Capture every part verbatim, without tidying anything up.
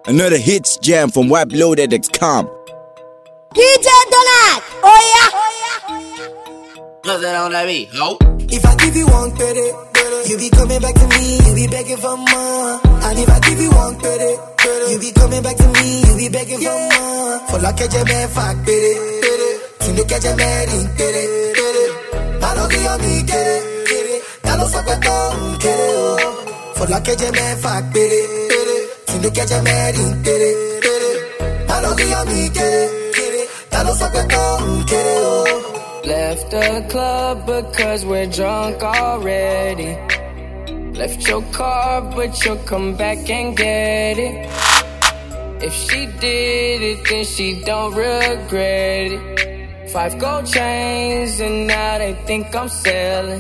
Another hits jam from wipe loaded dot com. D J Donald, oh yeah. Cause it on that beat, ho. If I give you one pity, you be coming back to me, you be begging for more. And if I give you one pity, you be coming back to me, you be begging for more. For la que je me fuck pity, tu ne que je me ring pity, malo que yo mi quiere, ya lo sabe todo quiere. For la que je me fuck pity, tu ne que je me ring pity, malo que yo mi quiere, ya lo sabe todo quiere. Left the club because we're drunk already. Left your car, but you'll come back and get it. If she did it, then she don't regret it. Five gold chains, and now they think I'm selling.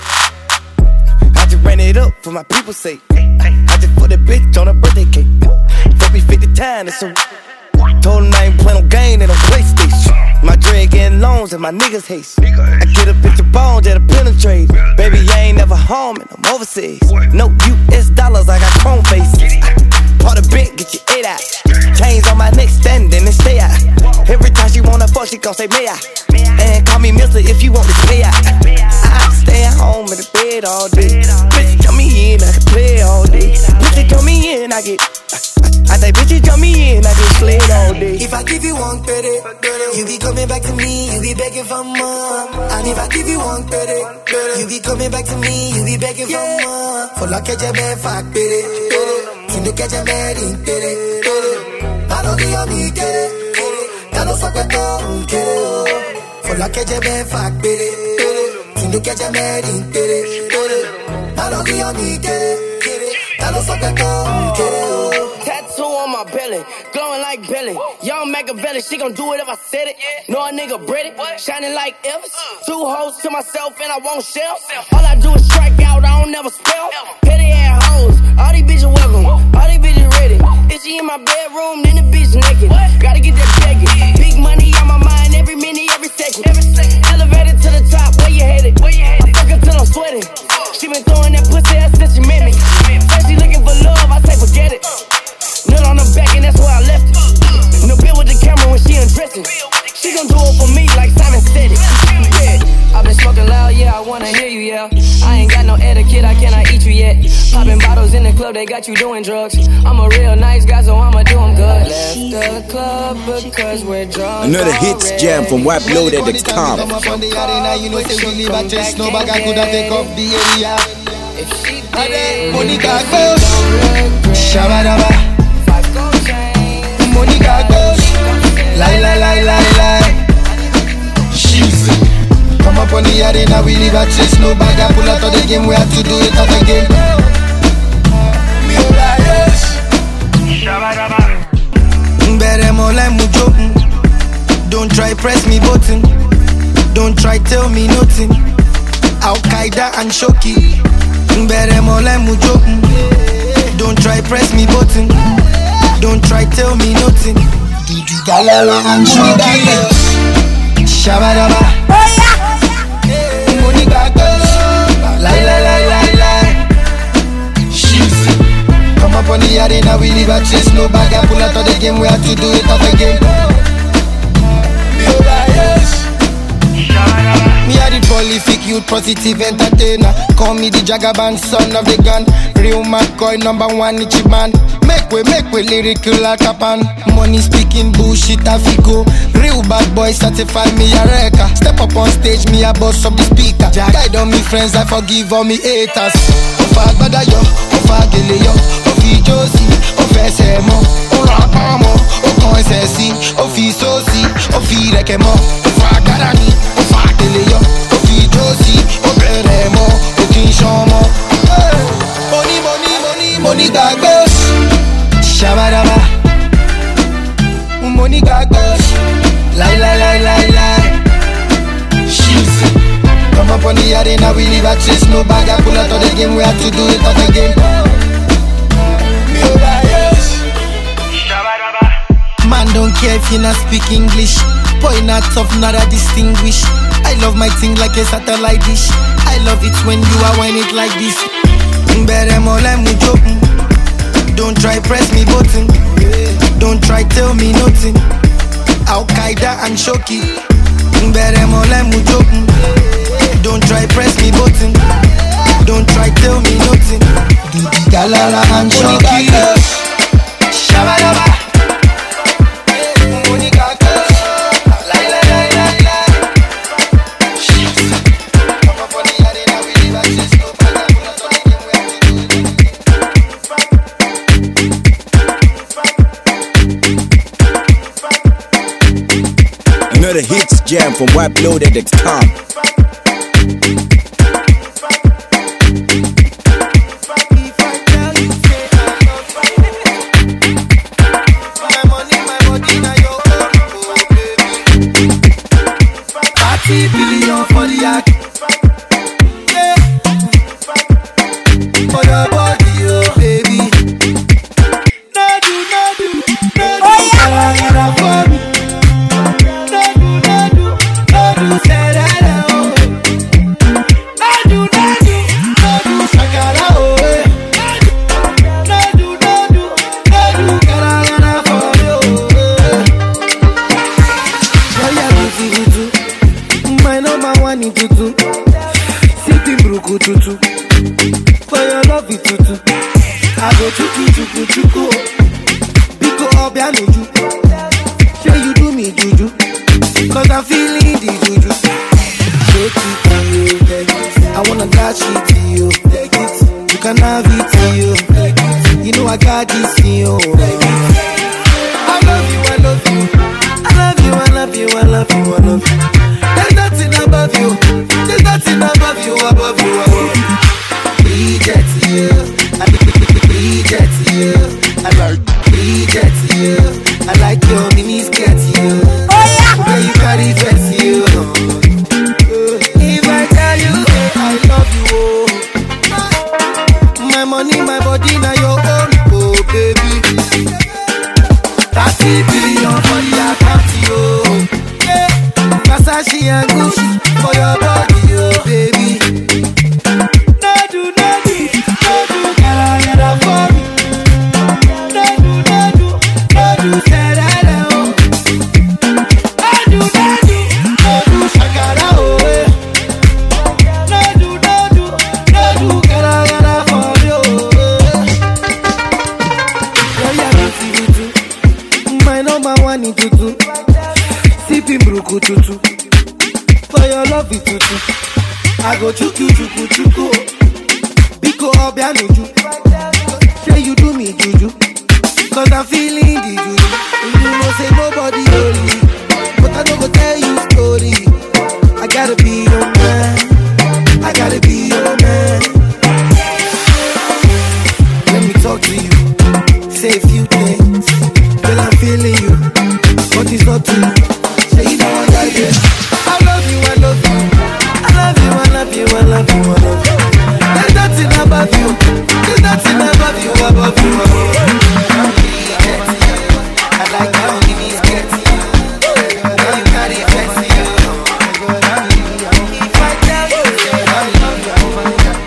I just ran it up for my people's sake. I just put a bitch on a birthday cake. Fuck me fifty times, so told him I ain't playing no game in a PlayStation. My dread getting loans and my niggas haste. I get a bitch of bones that'll penetrate. Baby, I ain't never home and I'm overseas. No U S dollars, I got chrome faces. Part a bit, get your eight out. Chains on my neck, standing and stay out. Every time she wanna fuck, she gon' say, may I? And call me mister if you want this pay out. I stay at home in the bed all day. Bitch, come me in, I can play all day. Bitch, come me in, I get I say, bitch, come me in, I get slayed all day. If I give you one pity, you be coming back to me, you be begging for more. And if I give you one pity, you be coming back to me, you be begging for more. For la que je me fuck pity, tu ne que je me ring pity, malo que yo mi quiere, ya lo sabe todo quiere. For la que je me fuck pity, tu ne que je me ring pity, malo que yo mi quiere, ya lo sabe todo quiere. Tattoo on my belly, glowing like Billy. Young Machiavelli, she gon' do it if I said it. Know a nigga British, shining like Elvis. Two hoes to myself and I won't shell. All I do is strike out, I don't never spell. Petty ass hoes, all these bitches welcome, all these bitches ready. If she in my bedroom, then the bitch naked. Gotta get that begging. Big money on my mind every minute, every second. Elevated to the top, where you headed? I fuck her till I'm sweating. She been throwing that pussy ass since she met me. Said she looking for love, I say forget it. Nut on her back and that's where I left it. No bill with the camera when she undressing. She gon' do it for me like Simon said it. Yeah, I've been smoking loud, yeah, I wanna hear you, yeah. I ain't got no etiquette, I cannot eat you yet. Popping bottles in the club, they got you doing drugs. I'm a real nice guy, so I'ma do them good. Left the club because we're drunk. Another hits jam from wipe loaded dot com. Come up on the arena, you know say we live at chase. No bag I coulda take up the area. If she did, Monica goes, shabadaba. Monica goes, lie, lie, lie, lie, lie. She's come up on the arena, we live at chase. No bag I pull out of the game, we have to do it out again. Me liars, shabadaba. Beremo like mujo. Don't try press me button. Don't try tell me nothing. Al Qaeda and Shoki. Beremo like mujo. Don't try press me button. Don't try tell me nothing. Didi Galala and Shoki. Shabadaba. Oh yeah. Monica goes, lie, lie, lie, lie, lie. She's come up on the arena, we live at chase. No bag I pull out of the game, we have to do it out again. Me liars. Me a the prolific youth, positive entertainer. Call me the Jagaban, son of the gun. Real McCoy, number one Ichiban. Make way, make way, lyrical like a pan. Money speaking bullshit, I fico. Real bad boy, certify me a wrecker. Step up on stage, me a boss of the speaker. Guide on me friends, I forgive all me haters. Ofa agbada yo, ofa gele yo, ofi josi, ofe semo, ora pamo, okon esesi, ofi sosi, ofi rekemo, ofa agbada ni, ofa gele yo, ofi josi, obere mo, okin shomo. Money, money, money, money that goes. Shabadaba. Money that goes. Lie, lie, lie, lie, lie. She's come up on the arena, we live at chase. No bag I pull out of the game, we have to do it out again. Me liars. Shabadaba. Man don't care if you not speak English. Boy not tough, not a distinguish. I love my thing like a satellite dish. I love it when you are whine it like this. Beremo like mujo. Don't try press me button. Don't try tell me nothing. Al Qaeda and Shoki. Don't try press me button. Don't try tell me nothing. Do the galala and Shoki. Shabalaba. Another hits jam from wap loaded dot com. Party billion for the act. Yeah. For your body, oh baby. No do, no do, no do. Oh yeah. For me. No do, no do, no do. Say that oh. No do, no do, no do. Shakara oh. No do, no do, no do. Gara gara for you. Oh yeah, beauty, beauty. My number one in tutu. Sipping bruku tutu. For your love it tutu. I go chuku chuku chuku. Biko obianuju. Say you do me juju. Cause I'm feeling the juju. Take it to you. I wanna dash it to you. You can have it to you. You know I got this in you. I love you, I love you. I love you, I love you, I love you, I love you. There's nothing above you. There's nothing above you, above you, above you. Reject you. I reject you. I like reject you. I like your mini skirt you. Oh yeah. Where you carry dress you. If I tell you I love you, oh. My money, my body, now your own, oh baby. Thirty billion for the account, yo. Versace and Gucci for your body, oh baby. No do, no do, no do, gotta get up for me. No do, no do, no do, say that oh. No do, no do, no do, shakara oh. No do, no do, no do, gotta get up for you. Oh yeah, beauty, beauty. My number one in tutu. Sipping bruku tutu. For your love it tutu. I go chuku chuku chuku. Biko obianuju. Say you do me juju. Cause I'm feeling the juju. You know say nobody holy. But I don't go tell you story. I gotta be your man. I gotta be your man. Let me talk to you. Say a few things. Girl, I'm feeling you. But it's up to you. Say you know what I get. I love you, I love you. I love you, I love you, I love you, I love you. There's nothing above you. There's nothing above you, above you, above you. I like how you need to get you. Now you got it next to you. If I tell you, say I love you, I'll find out.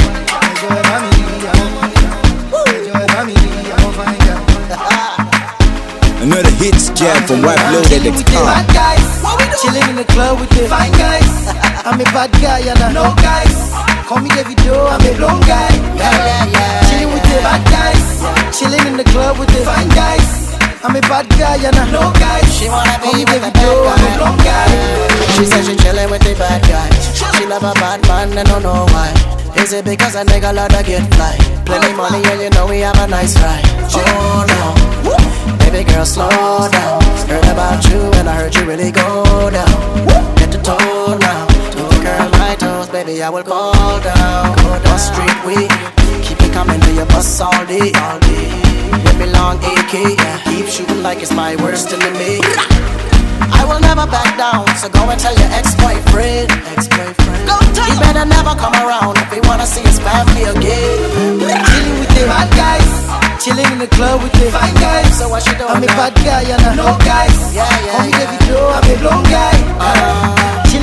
Another hits jam from wap loaded dot com. Chilling in the club with the fine guys. I'm a bad guy and I know guys. Call me Davido, I'm a blonde guy. Yeah, yeah, yeah. Chilling with the bad guys. Chilling in the club with the fine guys. I'm a bad guy and I know guys. She wanna Call be me with a Davido, bad I'm a guy. blonde guy. She said she chillin' with the bad guys. She love a bad man, I don't know why. Is it because a nigga love to get fly? Plenty money and you know we have a nice ride. Oh no, baby girl slow down. Heard about you and I heard you really go down. Get the toe now, to curl my toes, baby I will call down. Go down street we keep it coming to your bus all day, all day. With me long A K, yeah. Keep shooting like it's my worst enemy. I will never back down, so go and tell your ex-boyfriend. Ex-boyfriend. Go tell he better never come around if he wanna see his family again. Chilling with the bad guys. Chilling in the club with the fine guys. So what you doing I'm a now? bad guy and I know guys. Yeah, yeah, Call me yeah. Davido, I'm a blonde guy. Uh, Chilling with the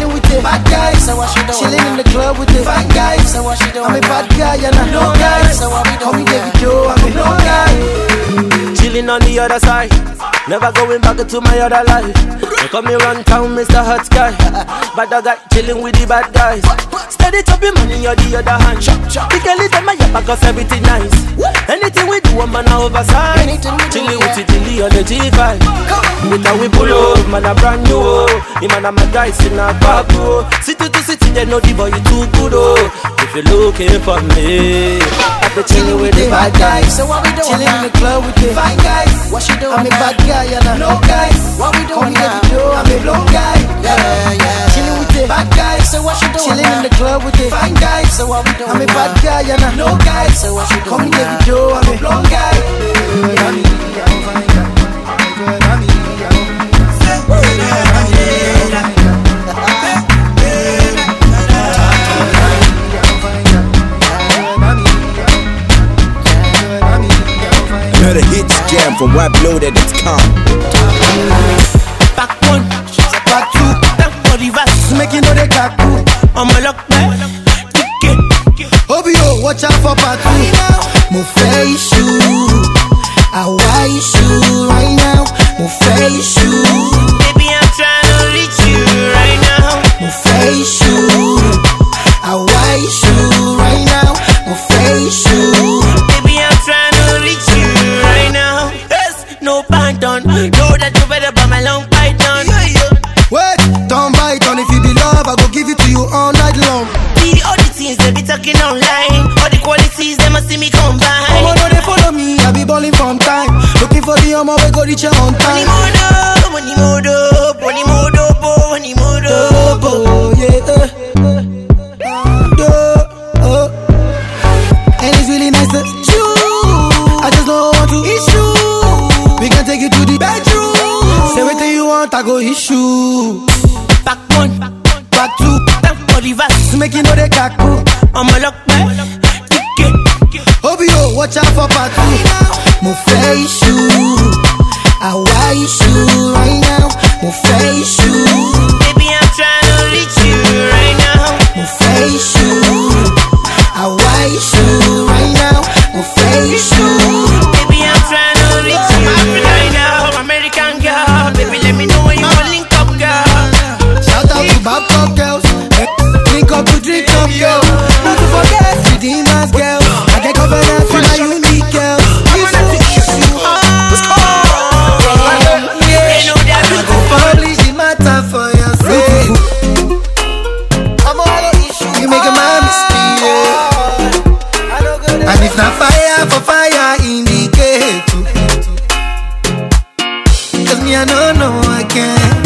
bad guys. So what she doing? Chilling in the club with the fine guys. So what she doing? I'm a bad guy and I know guys. So what we doing? Call me David Joe, I'm a no guy. Chilling on the other side, never going back to my other life. They call me run town, Mister Hot Sky. Bad guy, chilling with the bad guys. Steady chopping money, you're the other hand. The girl is on my yap, cause everything nice. Anything we do, I'm on oversize. Chilling with the Dilly on the G five. With how we pull up, man, a brand new. The man and my guys in a back, oh. City to city, they know the boy, you too good, oh. If you're looking for me, I be chilling with the bad guys. So what we doing? Chilling in the club with the fine guys. What she doing? I'm a bad guy and I know guys. What we doing now? I'm a blow guy. Yeah, yeah. Chilling with the bad guys. So what she doing? Chilling in the club with the fine guys. So what we doing? I'm a bad guy and I know guys. So what she doing? Call me David Joe, I'm a blow guy. Another hits jam from web loaded dot com. Back one, back two, back for the verse. Make you know they kaku. I'm a lock back, kick it. Obio, watch out for part two. Mo fẹ́ iṣu, àwa iṣu right now. Mo fẹ́ iṣu. Baby, I'm trying to reach you right now. Mo fẹ́ iṣu, àwa iṣu right now. Mo fẹ́ iṣu. Baby, I'm trying to reach you right now. Yes, no pardon. Know that you better buy my long python. Wait, don't bite on. If you be love, I go give it to you all night long. See all the things they be talking online. All the qualities they must see me combine. Omo no they follow me, I be balling from time. Looking for the omo we go reach you on time. Money modo, money modo, money modo, money modo. Oh, yeah, uh, uh, uh. And it's really nice to chew. I just don't want to issue. We can take you to the bedroom. Say everything you want, I go issue. Back one, Back two, back for the verse. make you know they kaku. I'm a lock back, kick it. Obio, watch out for part two. Mo fẹ́ iṣu, àwa iṣu right now. Mo fẹ́ iṣu. Baby, I'm trying to reach you right now. Mo fẹ́ iṣu, àwa iṣu right now. Mo fẹ́ iṣu. Baby, I'm trying to reach you right now. American girl, baby, let me know when you want link up, girl. Shout out to Babcock girls. Drink up to drink up, girl. Not to forget, Redeemer's girl. I get confidence for my unique girl. You said to kiss you up. They know that I go publish the matter for your sake. You make a man mistake. And if not fire for fire, indicate. Cause me, I don't know I can.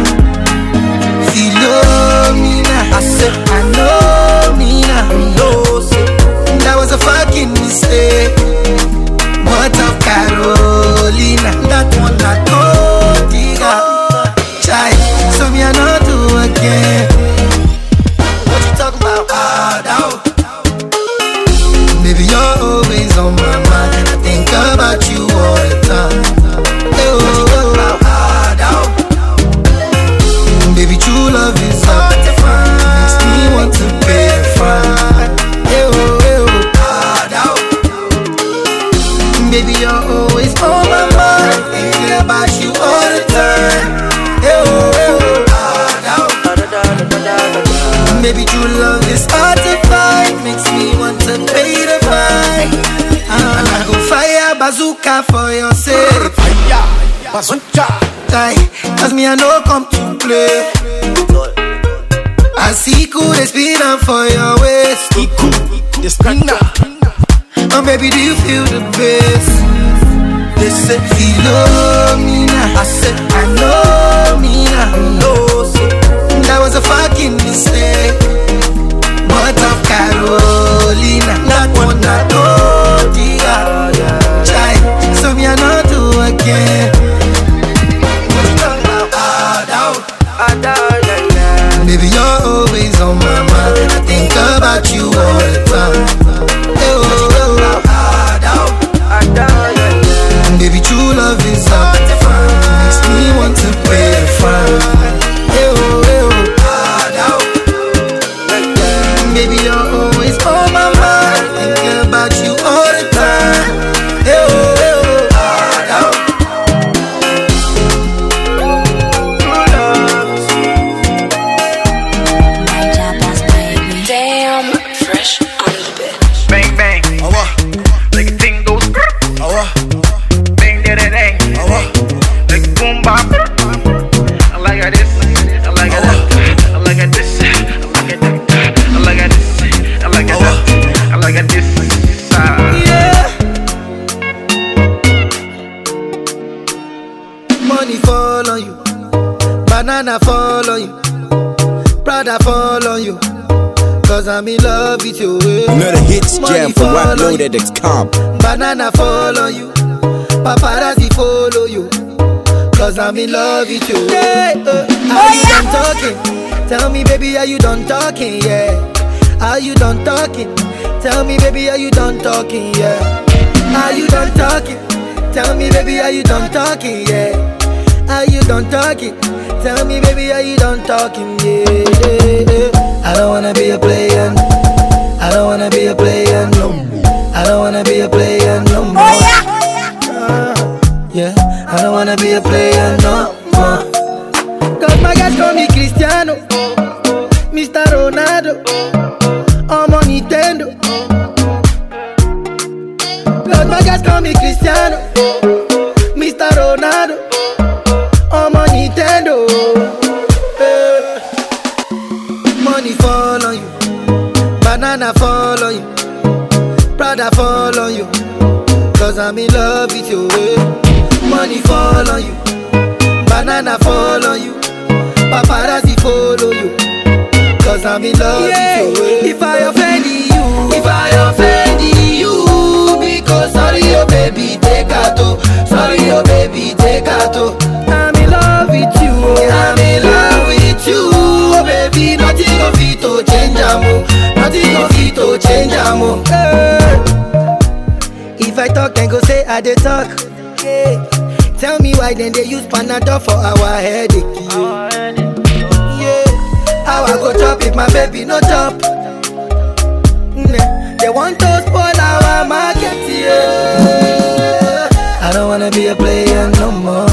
Philomena, I said I know me now. No, that was a fucking mistake. What of Carolina? That one I told you. Child, so me I know do again. What you talking about? Ah, down. Baby, you're always on my mind. I think about you all the time. Hey, oh, oh, oh, ah, down. Baby, true love is hard to find. Makes me want to pay a fine. Hey, oh, hey, oh, ah, down. Baby, you're always on my mind. Thinking about you all the time. Hey, oh, hey, oh, ah, down. Baby, true love is hard to find. Makes me want to pay the fine. And I go fire bazooka for your sake. Fire bazooka. Cause me I know come to play. I see cool they spin up for your waist. The spinner. Oh baby, do you feel the bass? They said Philomena. I said I know me now. No, that was a fucking mistake. What of Carolina? That one I told you. Child, so me I know do again. Baby, you're always on my mind. I think about you all the time. Hey, oh, oh, oh. Baby, true love is hard to find. Makes me want to pay the fine. Hey, oh, hey, oh. Money fall on you, banana fall on you, Prada fall on you, cause I'm in love with you. Another hits jam from wap loaded dot com. Banana fall on you, paparazzi follow you, cause I'm in love with you. Yeah, uh, are you done talking? Tell me baby, are you done talking? Yeah. Are you done talking? Tell me baby, are you done talking? Yeah. Are you done talking? Tell me baby, are you done talking? Yeah. Are you done talking? Tell me baby, are you done talking? Yeah, yeah, yeah. I don't wanna be a player. I don't wanna be a player no. I don't wanna be a player no more. Oh yeah. Uh, yeah. I don't wanna be a player no more. Cause my guys call me Cristiano, Mister Ronaldo, I'm on Nintendo. Cause my guys call me Cristiano, Mister Ronaldo, I'm on Nintendo. uh, Money fall on you, banana fall on you, Prada fall on you, cause I'm in love with you. eh. Money fall on you, banana fall on you, paparazzi follow you, cause I'm in love yeah. with you. If I offend you, if I offend you, because sorry oh baby, take out oh. Sorry oh baby, take out oh. I'm in love with you, I'm in love with you, oh baby. Nothing of it to change amo, nothing of it to change amo. Hey. If I talk, then go say I dey talk. Yeah. Tell me why then they use Panadol for our headache. Yeah. Yeah. How I go chop if my baby no chop? Mm. They want to spoil our market. Yeah. I don't wanna be a player no more.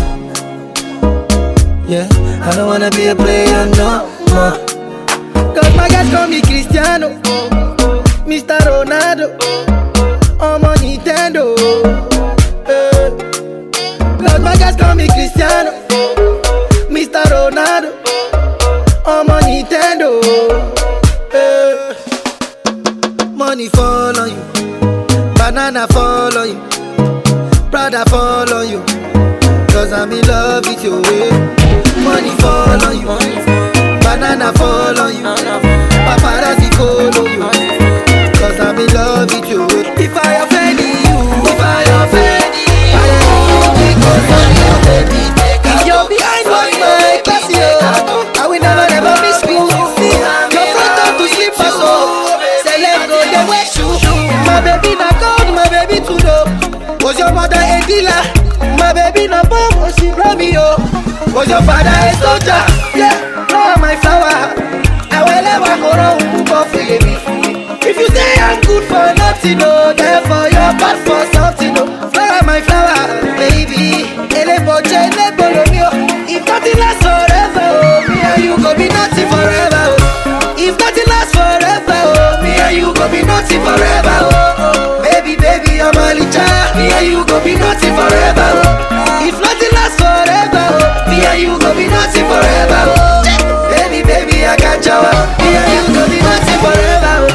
Yeah. I don't wanna be a player no more. Cause my guys call me Cristiano, Mister Ronaldo, I'm on Nintendo. Uh, Cause my guys call me Cristiano, Mister Ronaldo, I'm on Nintendo. uh, Money fall on you, banana fall on you, Prada fall on you, cause I'm in love with you. eh. Money fall on you, banana fall on you, paparazzi follow you, cause I'm in love with you. If I offend you, if I offend you, because I'm your baby, if you're behind one my class, I will never, never miss you. Your front up to sleep for so, say let's go the way shoe. My baby not cold, my baby too low. Was your mother a dealer? My baby not bomb, was she Romeo? Was your father a soldier? Yeah, no my flower. I will never go wrong, go for you. If you say I'm good for nothing, no, therefore you're bad for something, no. Flower, my flower, baby. Elebo, elebo, Romeo. If nothing lasts forever, oh, me and you go be nothing forever, oh. If nothing lasts forever, oh, me and you go be nothing forever, oh. Baby, baby, I'm a licha. Me and you go be nothing forever, oh. If nothing lasts forever, oh, me and you go be nothing forever, oh. Baby, baby, I got you. Me and you go be nothing forever, oh.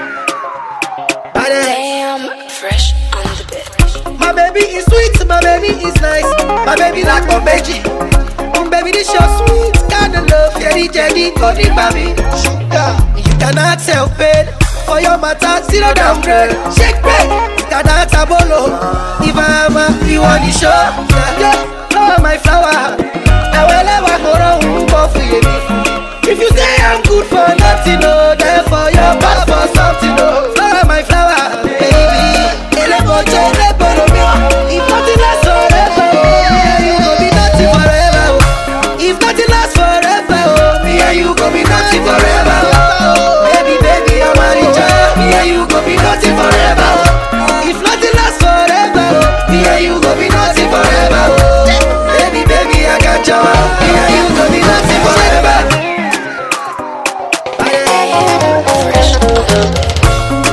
Damn, fresh on the bed. My baby is sweet, my baby is nice. My baby like my baby. My baby this your sweet, kind of love. Jerry, Jerry, Cody, baby. Sugar, you cannot self-paid. For your matter, zero downgrade. Shake break, you cannot abolo. If I'm a, you want the show. Yeah, flower, my flower. I will never go wrong, go for you. If you say I'm good for nothing, no, therefore you're bad for something, no. Flower, my flower, baby. Elebo, elebo, Romeo. If nothing lasts forever, oh, you go be nothing forever, oh. If nothing lasts forever, oh, me and you go be nothing forever, oh. Baby, baby, I'm a richer. Me and you go be nothing forever, oh. If nothing lasts forever, oh, me and you go be nothing forever, oh. Baby, baby, I got you. Me and you go be nothing forever. Fresh on the bed.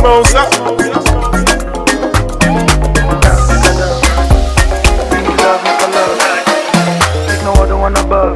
Smosa. There's no other one above.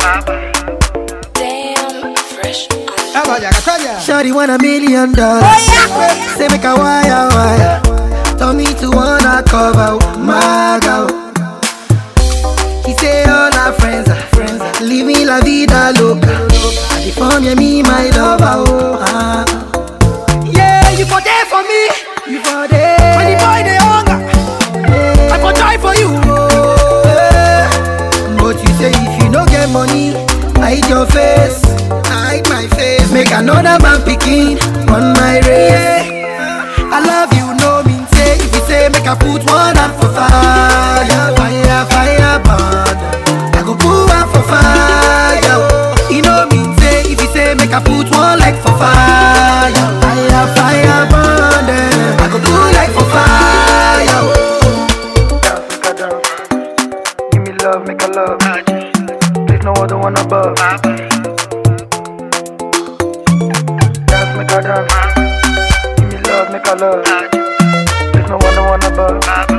Damn, fresh. Shawty want a million dollars. Oh, yeah. Say make a wire wire. Tell me to wanna cover my girl. He say all our friends are friends. Living la vida loca. And if I'm me, my lover, oh ah. Yeah, you for there for me. You for there. When the boy they hunger, yeah. I for die for you. Oh, yeah. But you say if you don't get money, I hide your face. I hide my face. Make another man picking on my race. I love you, no mean say. If you say make I put one hand for fire, fire, fire, burn. I go put one for fire. You know mean say. If you say make I put one leg for fire, fire, fire, burn. I go put leg for fire. Give me love, make a love. There's no other one above. Dance, make a dance. Give me love, make a love. There's no one, no one above.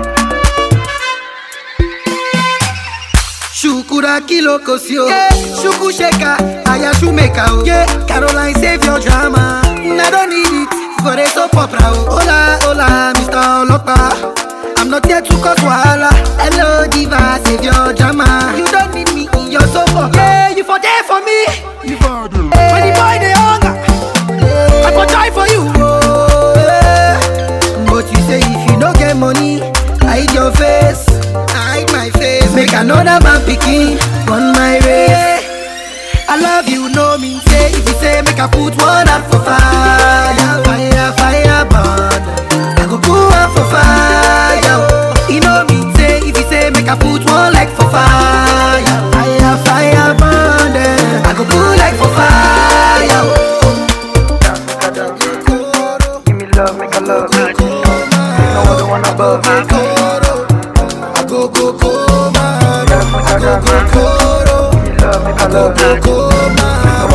Shukura kilo kosio, yeah. Shuku sheka, aya shumeka oh. Yeah, Caroline save your drama. I don't need it for a soap opera oh. Hola, hola, Mister Olopa. I'm not here to cause wahala. Hello diva, save your drama. You don't need me in your soap opera. Yeah, you for there for me. You for there. Hey. When the boy they hunger, hey. I for die for you oh, yeah. But you say if you don't get money, hide your face. I hide my face. Make another man picking on my race. I love you, no mean say. If you say make I put one out for fire, fire, fire, burn. I go put one for fire. You know mean say. If you say make I put one leg for fire, fire, fire, burn. I go put leg for fire. Give me love, make a love. There's no other one above. Go go go man, I go go go. I go go go man,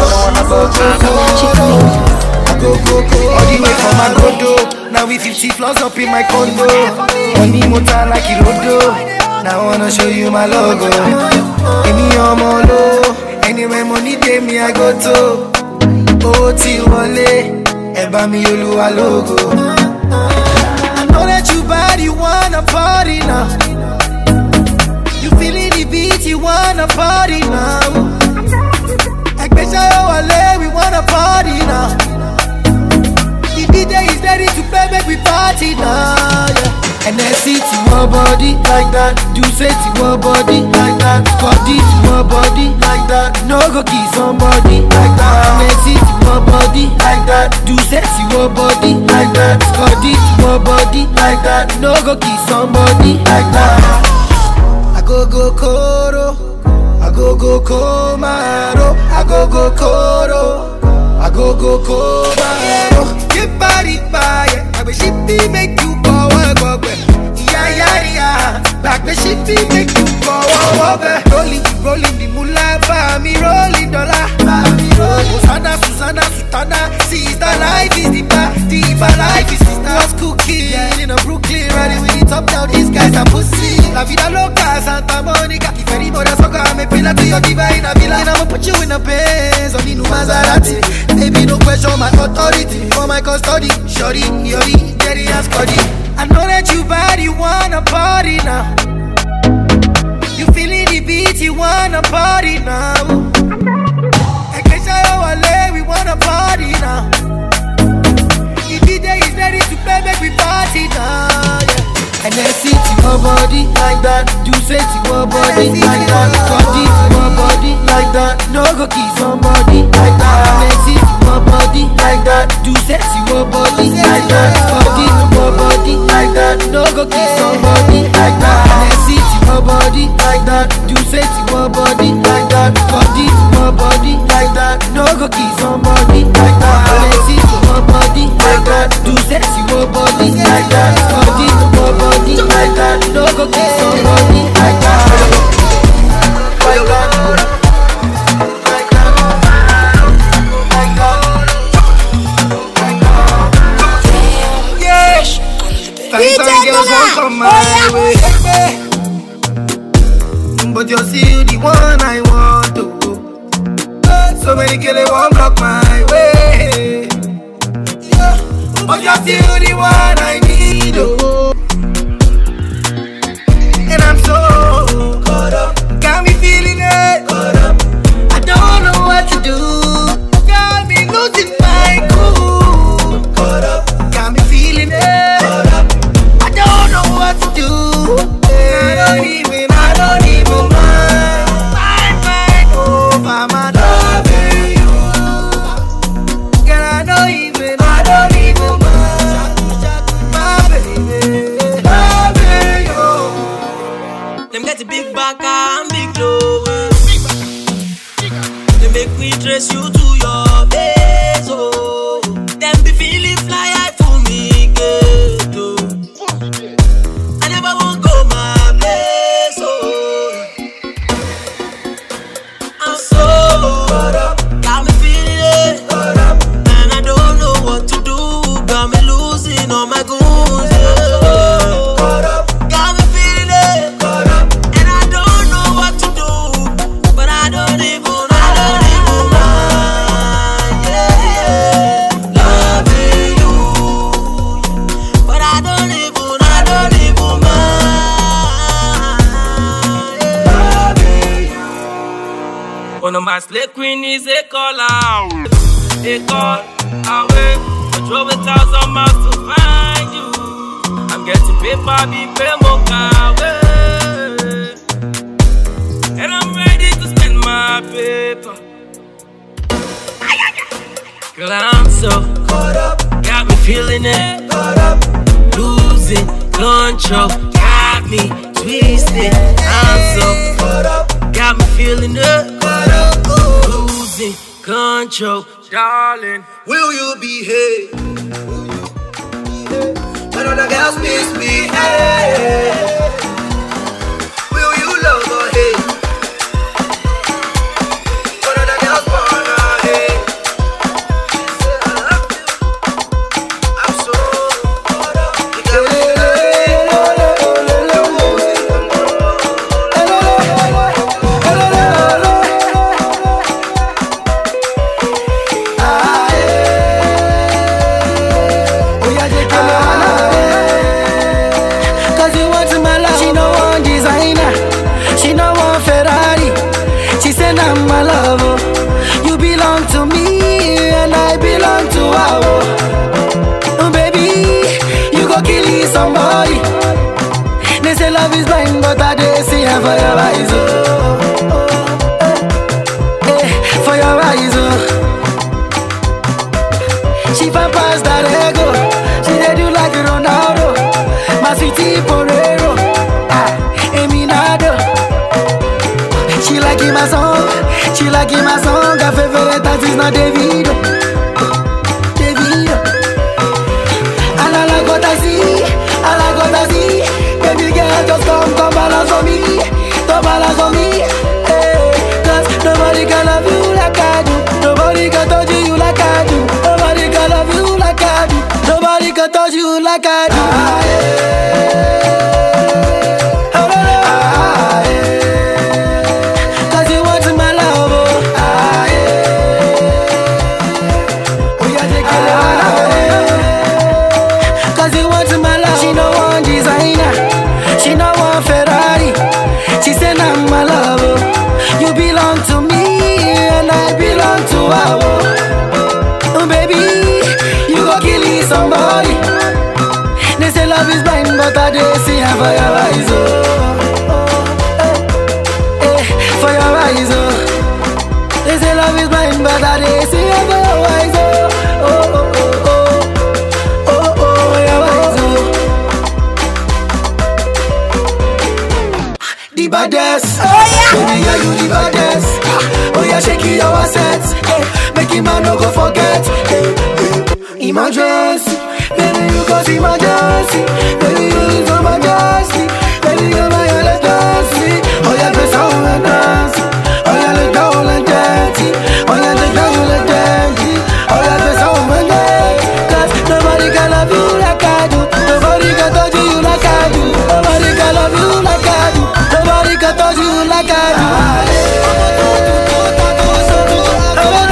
I go go go. All the way from Agodo, now we fifty floors up in my condo. Money motor like Irodo, now I wanna show you my logo. Give me your molo, anywhere money pay me I go to. Oh till wale, eba mi Oluwa logo. I know that you bad, you wanna party now. You feeling the beat, you wanna party now. Wale, we wanna party now. The D J is ready to play, make we party now. Yeah. And then see to your body like that. Do say to your body like that. Body to your body like that. No go kiss somebody like that. And then see to your body like that. Do say to your body like that. Body to your body like that. No go kiss somebody like that. I go go koro, I go go komaro, I go go koro, I go go komaro. Get body by it, I wish it be make you go over. Yeah yeah yeah, like the shit be make you go over. Rolling, rolling the moolah, for me rolling dollar, for me rolling. Susanna, Susanna, Sutana, sister life is the bar, the bar life is sister. Was cooking in a Brooklyn, riding with the top down. These guys are pussy. La vida loca, Santa Monica. If any more soca, I'm a pillar to your diva in a villa. And I'ma put you in a Benz, on the new Maserati. Baby, no question my authority. For my custody, shorty, yori, Jerry and Scotty. I know that you bad, you wanna party now. You feeling the beat, you wanna party now. We wanna party now. The D J is ready to play, make we party now. Yeah. And then sit to your body like that. Do say to your body like that. Body to your body like that. No go kiss somebody like that. And then sit to your body like that. Do say to your body like that. Body to your body like that. No go kiss somebody like that. And then sit to your body like that. Do say to your body like that. Body to your body like that. No go kiss somebody like that. And then sit to your body like that. Do say to your body like that. Body to your body like that. No go kiss somebody like that. Like that. Like that. Like that. So many kill it won't block my way. Yeah. But you're still the one I need, oh. And I'm so caught up. Got me feeling it, caught up. I don't know what to do. Got me losing my cool, caught up. Got me feeling it, caught up. I don't know what to do. I don't even, I don't even mind. Mind, mind, oh, I'm loving you. Girl, I don't even, I don't even mind. My baby, loving you. Them get a big back and big low. They make me trace you to your base, oh. Them be feeling fly high for me, get oh. I never won't go my place, oh. I'm so caught up, got me feeling it, caught up. And I don't know what to do, got me losing all my goons, yeah. Caught up, got me feeling it, caught up. And I don't know what to do, but I don't even, I don't even mind, yeah, yeah. Loving you, but I don't even, I don't even mind, yeah. Loving you. One of my slay queen is a call out, a call away. I drove a thousand miles to find you. I'm getting paper, be pay more away. And I'm ready to spend my paper. Girl, I'm so caught up, got me feeling it, caught up. Losing control, got me twisted. I'm so caught up, got me feeling it, caught up. Losing control, darling. Will you behave when other girls misbehave? Will you love or hate when other girls wanna hate? Say I love you, I'm so caught up. You got me somebody. They say love is blind, but I did see her for your eyes, oh, oh, eh, for your eyes, oh. She found past that ego. She did you like Ronaldo, my sweetie Porero, ah, Eminado. She like my song, she like my song. Her favorite artist is not Davido, Davido. And I like what I see, I like what I see. Baby girl, just come, come balance on me, come balance on me, hey. Cause nobody can love you like I do. Nobody can touch you like I do. Nobody can love you like I do. Nobody can touch you like I do. Ah, yeah. Ah, yeah. Cause you want my love, oh. Ah, yeah. Oh, yeah, take it ah, yeah. Cause you want my love. She no one designer, she no one Ferrari. She said I'm my love, oh. You belong to me and I belong to her, oh. Baby, you go kill somebody. They say love is blind, but I did see her for your eyes, oh, oh, eh, eh, for your eyes, oh. They say love is blind, but I did see her for your eyes, oh, oh, oh, oh, oh, oh, oh, your eyes, oh. The baddest, oh yeah, baby girl, you the baddest. Oh yeah, shake your assets, eh, make him man no go forget, eh, eh. Emergency, baby you cause emergency, baby you so majesty, baby you my let's dance, oh yeah, go sound and dance, oh yeah, let down and dirty, oh yeah, let down and dirty, oh yeah, go sound and dance, cause nobody can love you like I do, nobody can touch you like I do, nobody can love you like I do, nobody can touch you like I do. Ah, yeah.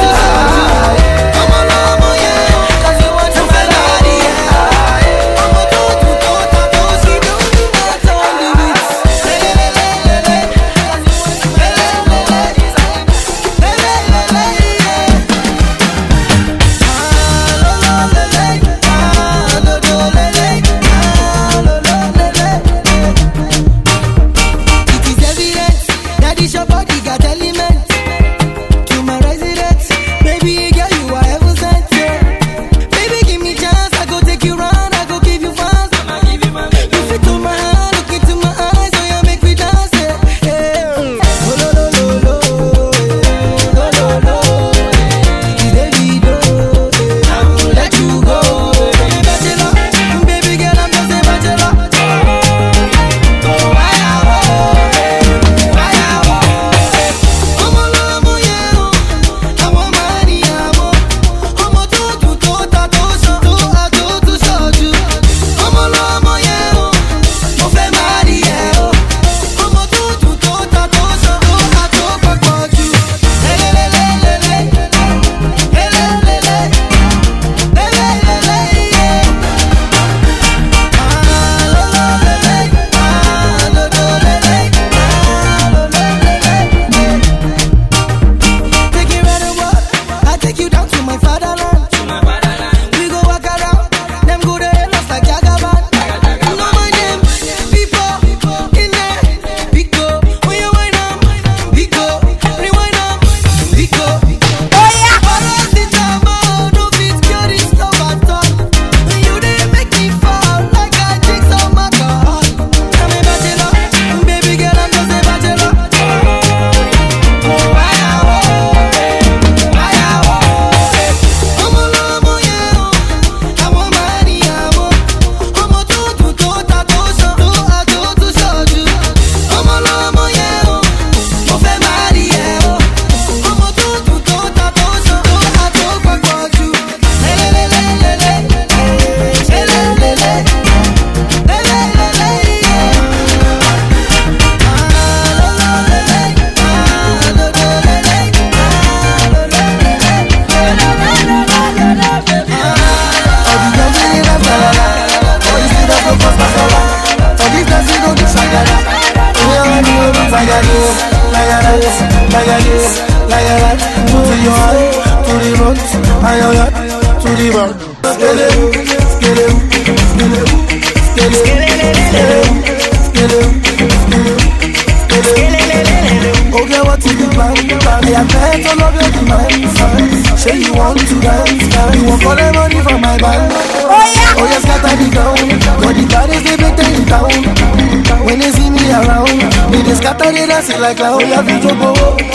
your eye, to the front, and your head, to the back. Skele, skele, skele, skele, skele, skele, skele. Okay, what is the plan? I have met all of your demands. Say you want to dance, you want all the money from my band. Oh yeah, oh yeah, scatter the ground. Got the bodies they better in town. When they see me around, they just scatter the dance like clown. Oh yeah, video go.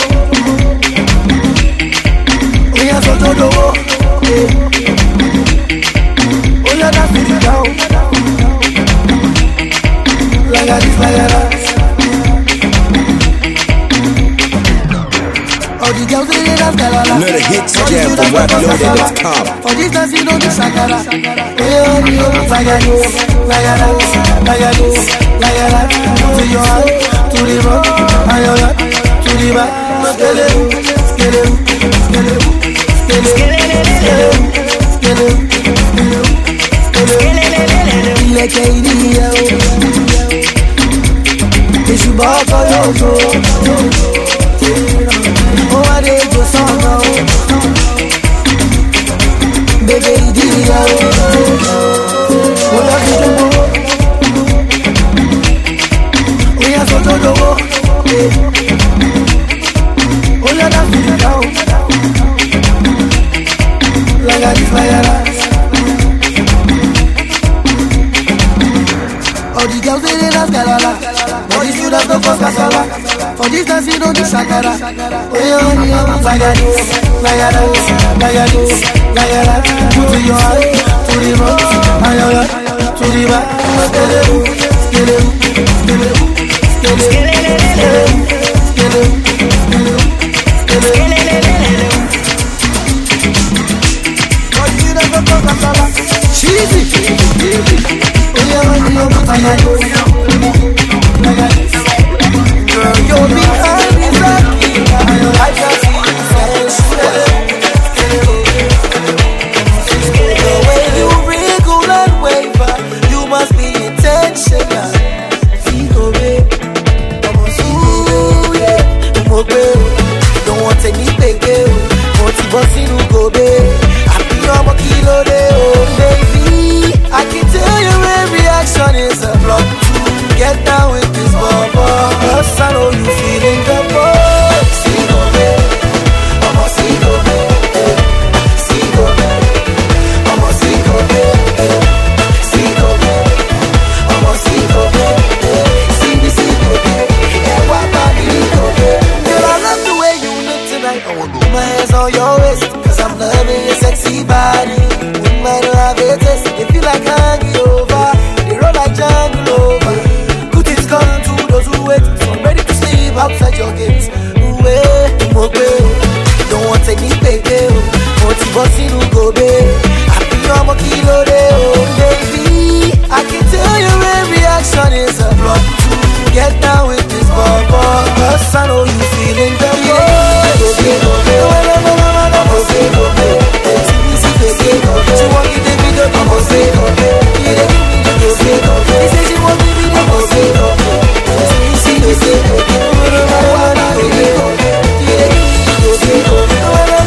Oh yeah, so do do. Oh yeah, that's the ground. Like a this, like a that. Another hits jam from web loaded dot com. For this dance you know the shakara. Oh yeah, like a this, like a that, like a this, like a that. To your heart, to the front, and your head, to the back. Skele, skele, skele, skele, skele, skele, skele. Like a idiot. It's your boss or your show. Oh, I did your song now. Baby, idiot. Oh, I did your song. We are so to go. Oh, I did your song. Like I just like that. Oh, the girls they dance galala. For this you dance no cause casala. For this dance you don't do shakara. Oh yeah, yeah, like a this, like a that, like a this, like a that. Put to your eye, to the front, and your head, to the back. Skele, skele, skele, skele, skele, skele, skele. For this you dance no cause casala. Cheesy, cheesy. Oh yeah, yeah, like a this, like a this. Girl, you're behind me, Rocky. I just see you sensual. The way you wriggle and waver, you must be intentional. See, go, babe. Come on, see, go, babe. Come on, babe. Don't want any baby. Want to bust in, go, babe. I feel I'm a kilo, oh, baby. I can tell your every action is a block to get down with this bubble. Cause I know you feeling the boy. See go babe, I'm a see go babe. See go babe, I'm a see go babe. See go babe, I'm a see go babe. See me see go babe. Yeah, what body go babe. Girl, I love the way you look tonight. I wanna put my hands on your waist, cause I'm loving your sexy body. We might not have a taste. If you like hanging over, they roll like jungle over. Good things come to those who wait. So I'm ready to sleep outside your gates. Ooh, eh, don't want any baby. Want to bust in, go, babe. I feel I'm a kilo, oh, baby. I can tell your every action is a block to get down with this bubble. Cause I know you feeling the boy. Go, babe, go, babe. Go, babe, go, babe. See me, see, baby, go, babe. She want you to be the go, babe, go, babe. Yeah, give me the go, babe, go, babe. He says she want me to be the go, babe, go, babe. See me, see, baby, go, babe. I wanna be the go, babe. Yeah, give me the go, babe, go, babe.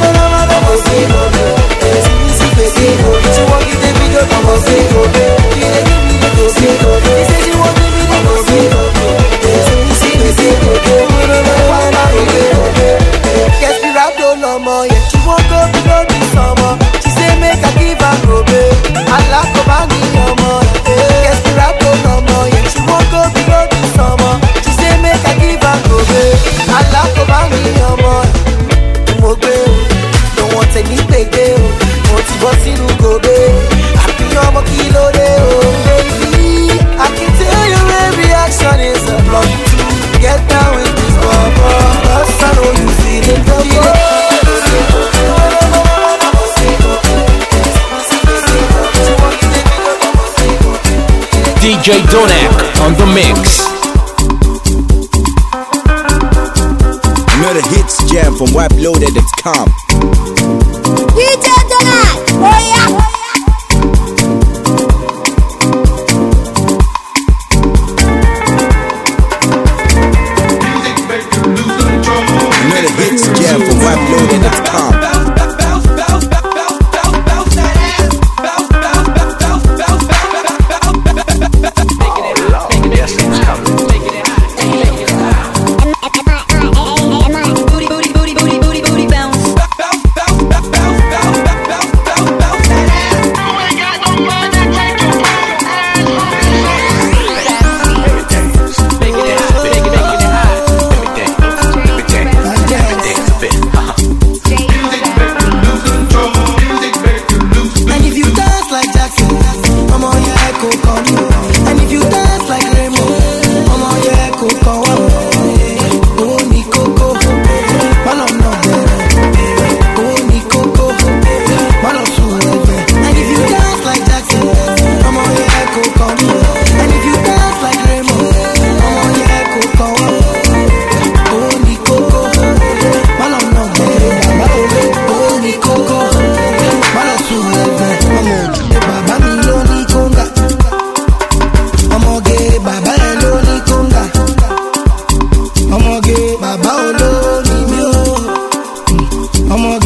See me, see, baby, go, babe. She want you to be the go, babe, go, babe. Yeah, give me the go, babe, go, babe. He says she want me to be the go, babe, go, babe. See me, see, baby, go, babe. I wanna be the go, babe. Yes, we rap no more, yeah. She won't go below the summer. She say make I give her go, babe. I like her body no more, yeah. Yes, we rap no more, yeah. She won't go below the summer. She say make I give her go, babe. I like her body no more, babe. Don't want any baby, want to bust in, go, babe. I feel I'm a kilo, oh, baby. I can tell your every action is a block to get down with this bubble. Cause I know you feeling the boy. D J Donak on the mix. Another hits jam from web loaded dot com. D J Donak, oh yeah. Another hits jam from web loaded dot com.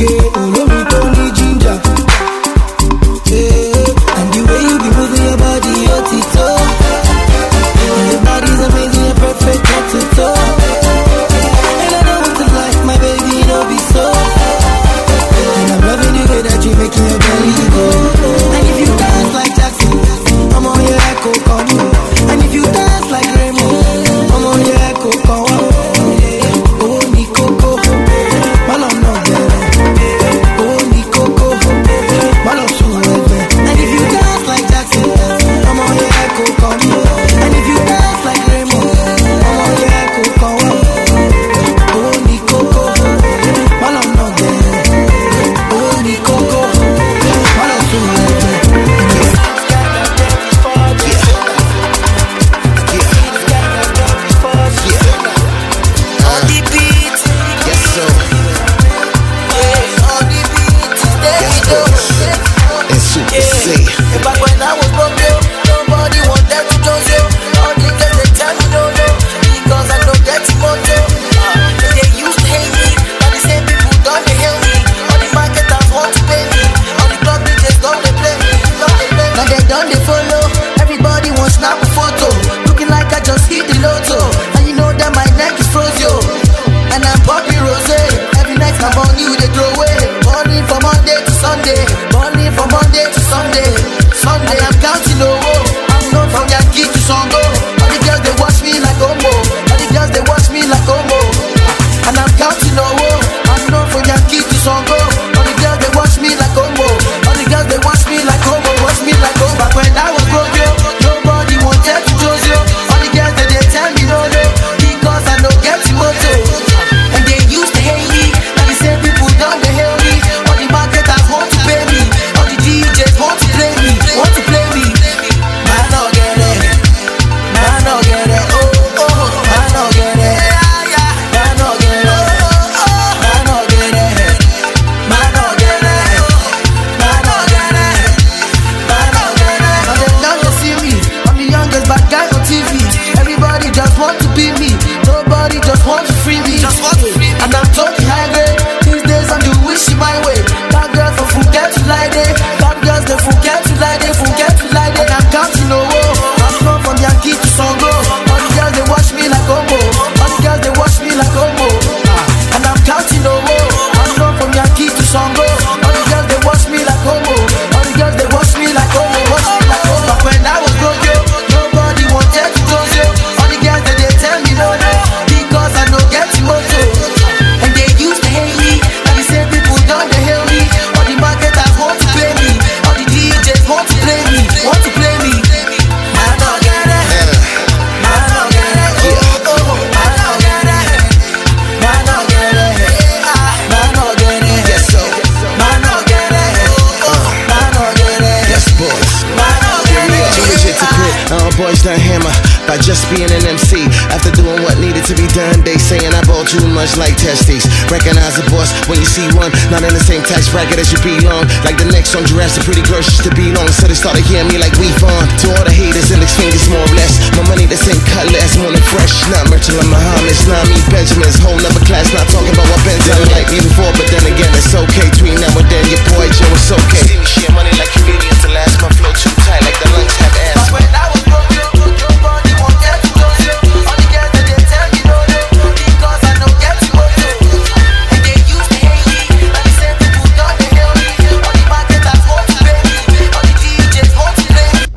by just being an M C. After doing what needed to be done, they saying I bought too much like testes. Recognize a boss when you see one, not in the same tax bracket as you belong. Like the next on Jurassic, pretty girls used to belong. So they started hearing me like we fun. To all the haters, index fingers more or less. My money the same cut less, more than fresh. Not Merchant like Muhammad, not me Benjamins. Whole never class, not talking about what Ben's done like me before. But then again, it's okay. Between now and then, your boy Joe, it's okay. See me share money like comedians to last. My flow too tight like the lungs have ass. But when I was broke, your body won't get to know you. All the girls that they tell you no, no, because I don't get to know you. And they used to hate me, like the same people done they hate me. All the marketers want to pay me, all the D Js want to play me.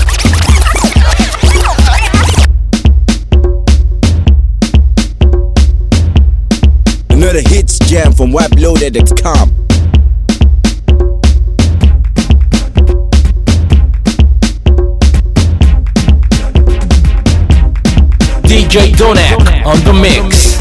Another hits jam from wipe loaded dot com. D J Donak on the mix.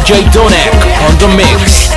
J Donak on the mix.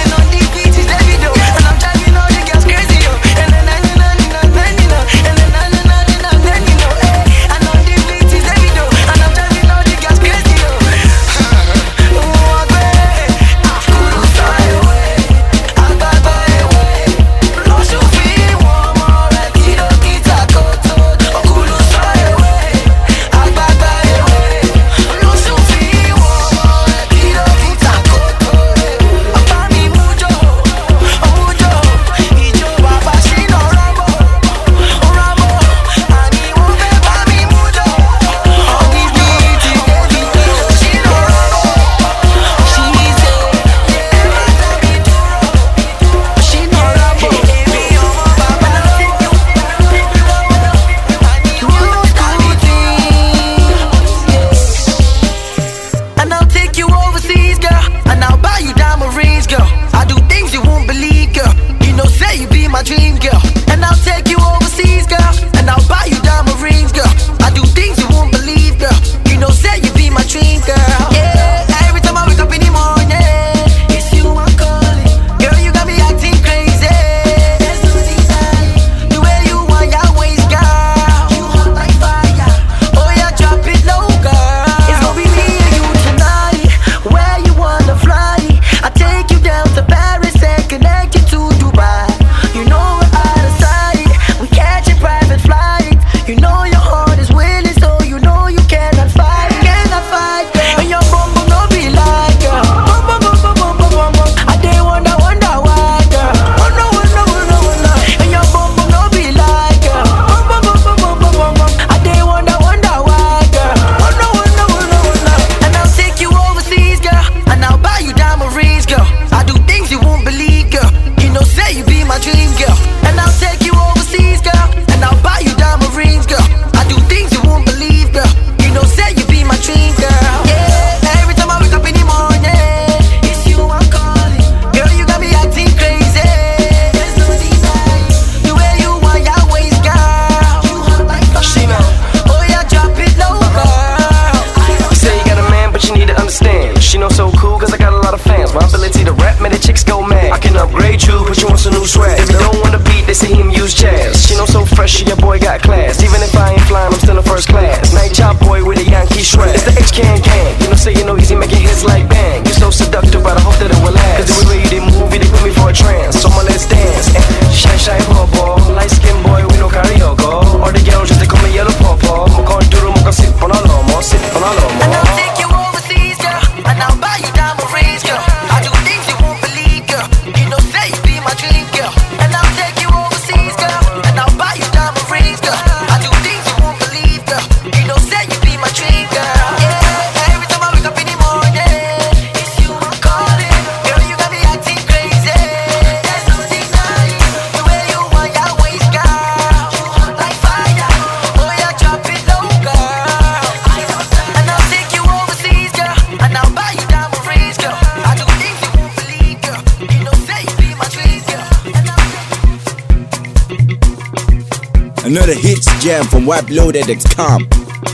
Another hits jam from wipe loaded dot com.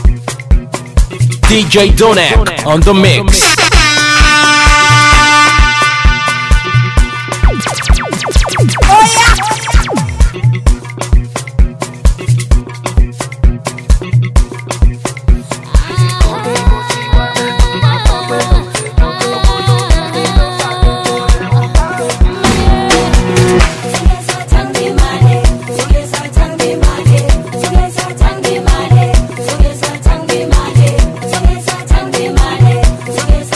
D J Donak on the mix. Oh yeah. Yes,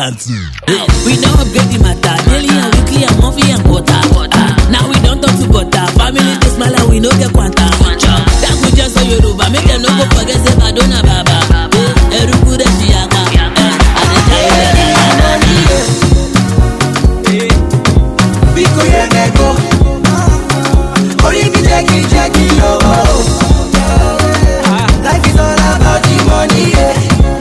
dancing. We don't upgrade the matter. Daily and weekly and monthly and quarter. Now we don't talk to butter. Family they smile and we no get quanta. That we just say Yoruba. Make them no go forget say Madonna Baba. Eruku de Tiaga. Biko ye nego. Ori mi jeki jeki yo. Life is all about the money, yeah.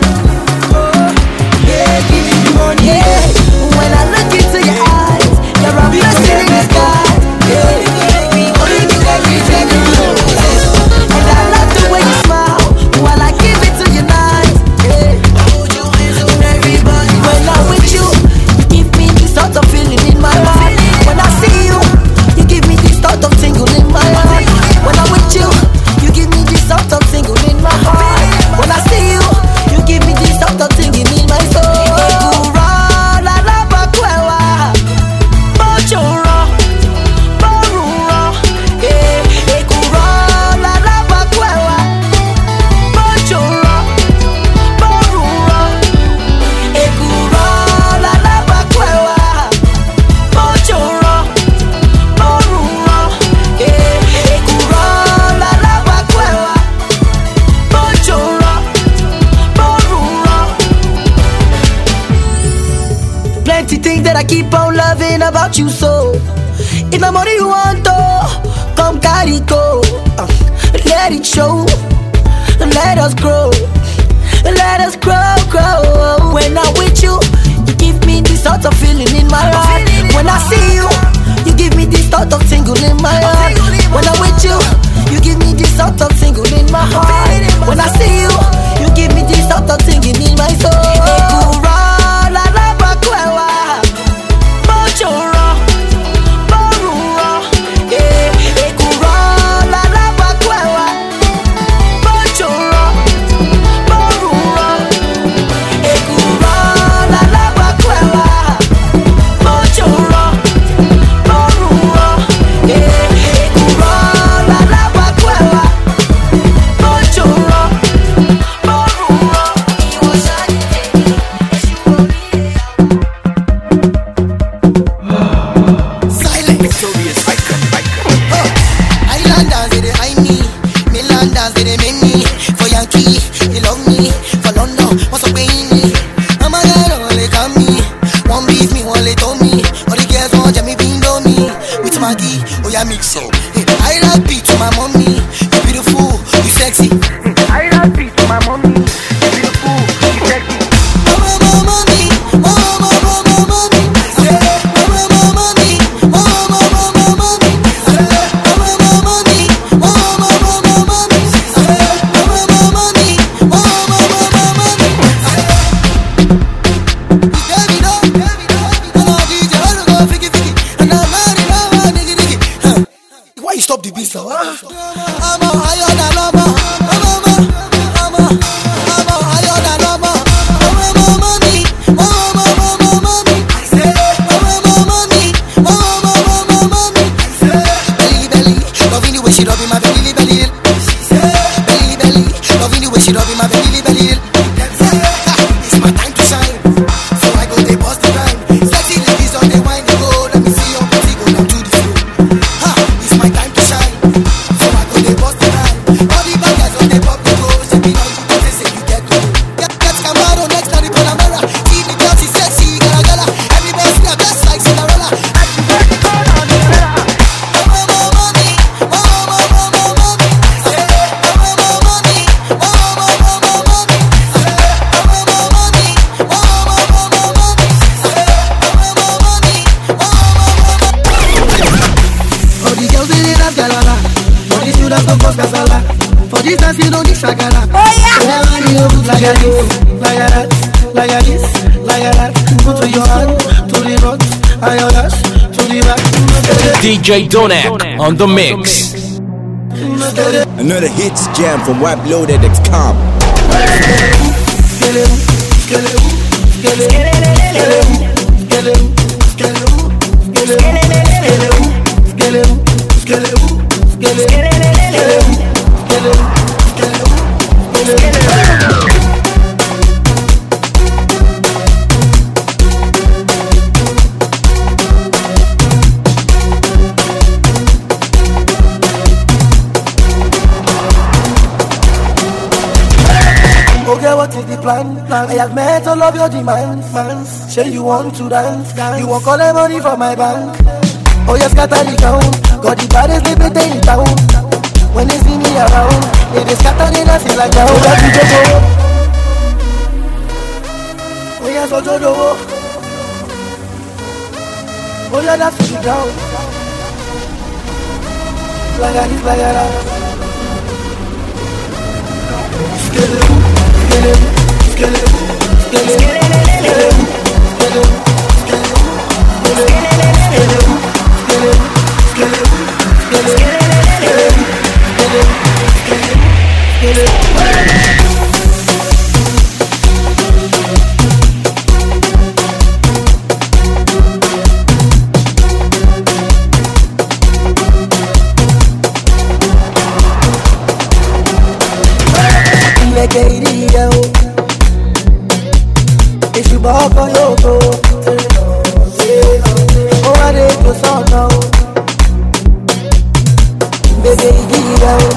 Yeah, give me the money, yeah. When I look into your eyes, you're a blessing in disguise, yeah. Ori mi jeki jeki yo. And I love the way you smile while I give it to you nice, yeah. Everybody, when I'm with you, you give me this sort of feeling in my heart. When I see you, you give me this sort of tingle in my heart. When I'm with you, you give me this sort of tingle in my heart. When I see you, you give me this sort of tingling in my soul. Ekura la la bakwewa, bochora, borura, eh. Ekura la la bakwewa, bochora, borura. Ekura la la bakwewa, bochora, borura, eh. Ekura la la bakwewa, bochora, borura. Plenty things that I keep on loving about you, so if my money you want to come carry go, uh, let it show, let us grow, let us grow, grow. When I'm with you, you give me this sort of feeling in my heart. When I see you, you give me this sort of tingle in my heart. When I'm with you, you give me this sort of tingle in my heart. When I see you, you give me this sort of tingling in my soul. Ekura la la bakwewa, bochora, borura, eh. Ekura la la bakwewa, bochora, borura. Ekura la la bakwewa, bochora, borura, eh. Ekura la la bakwewa, bochora, borura. Islanders, they dey hide me. Mainlanders, they dey make me. For Yankee, they love me. For London, what's up paying me? I'm a girl, all they come me. One beat me, one they told me. All the girls want Jamie Bindo me. With Maggie, oh yeah, mix up. I like beat to my mommy. You beautiful, you sexy. I like beat to my mommy. You beautiful, you sexy. Mama, mama, mommy. Mama, mama, mama, mommy. Mama, mama, mommy. Mama, mama, mama, mommy. Mama, mama, mommy. Mama, mama, mama, mommy. Mama, mama, mommy. Mama, mama, mama, mommy. Baby, no, baby, no. I'm a D J, I don't go fiki fiki. And I'm married, I'm a nigga nigga. Huh. Why you stop the beat now? Huh? I'm a higher than lava. I'm a, I'm a, I'm a higher than lava. Mama, mama, mommy. Mama, mama, mama, mommy. Mama, mama, mommy. Mama, mama, mama, mommy. Belly, belly, loving the way she rubbing my belly, belly. Belly, belly, loving the way she rubbing my belly, belly. It's my time to shine, so I go they bust the rhyme. Sexy ladies on the wine, they go. Let me see your body go down to the floor. Ha, it's my time to shine, so I go they bust the rhyme. All the bad guys on the pop they go. Say me now you they say you get to. Get get Camaro next to the Panamera. See the girl she sexy, gala gala. Everybody see her best like Cinderella. Mama, mama, mommy. Mama, mama, mama, mommy. Mama, mama, mommy. Mama, mama, mama, mommy. Mama, mama, mommy. Mama, mama, mama, mommy. Mama, mama, mommy. Mama, mama. For the girls they love galala, for the students don't cause casala. For this dance you don't need shagala. Oh yeah. Whenever you look like a this, like a that, like a this, like a that. Put to your hand, to the rock, and your dash, to the back. D J Donak on the mix. Another hits jam from wipe loaded dot com. plan. I have met all of your demands. Say you want to dance, you want collect money from my bank. Oh yes, scatter the town. Got the baddest baby in town. When they see me around, they just scatter the dance like that. Oh yeah, D J go. Oh yeah, so do do. Oh yeah, that's to the ground. Like a this, like a that. Skeleton, skeleton, skeleton, skeleton, if you walk on your go, oh I did your song now. Baby, give it out.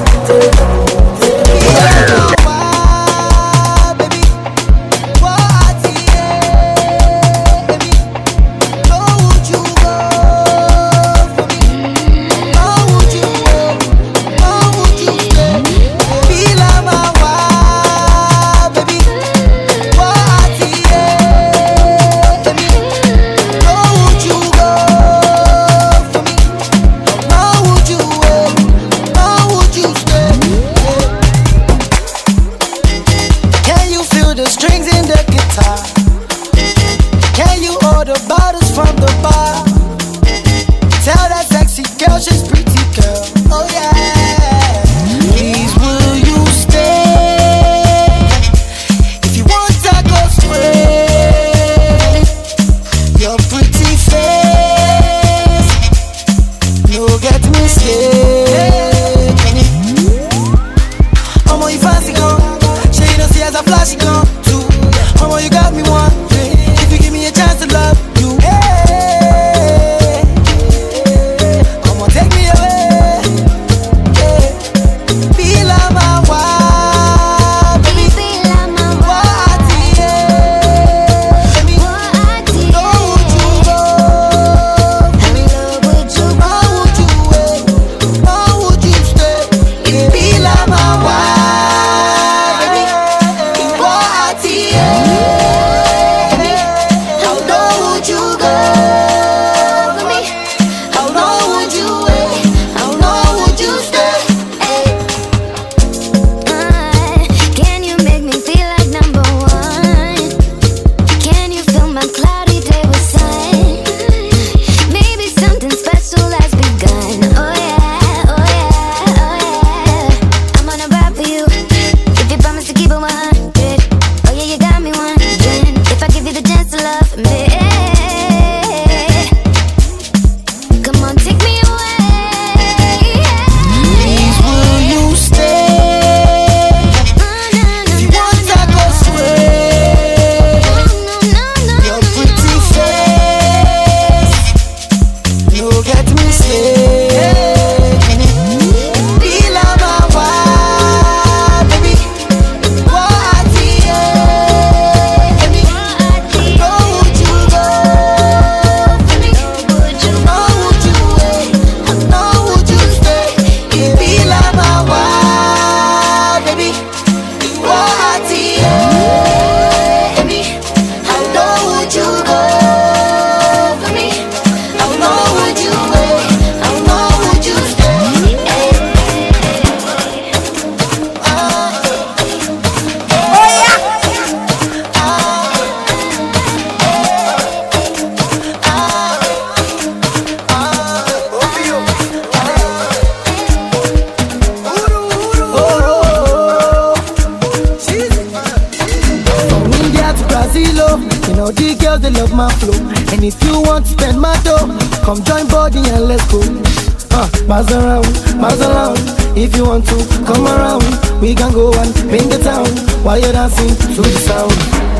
Miles around, miles around. If you want to come around, we can go and paint the town while you're dancing to the sound.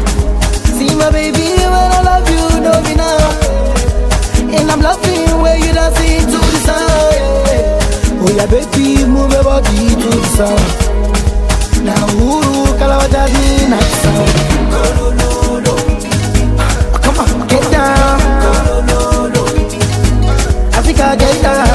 See my baby, when I love you, know me now. And I'm loving where you dancing to the sound. Oh yeah, baby, move your body to the sound. Now, ooh, Kalawajadi, nice sound. Africa, get down.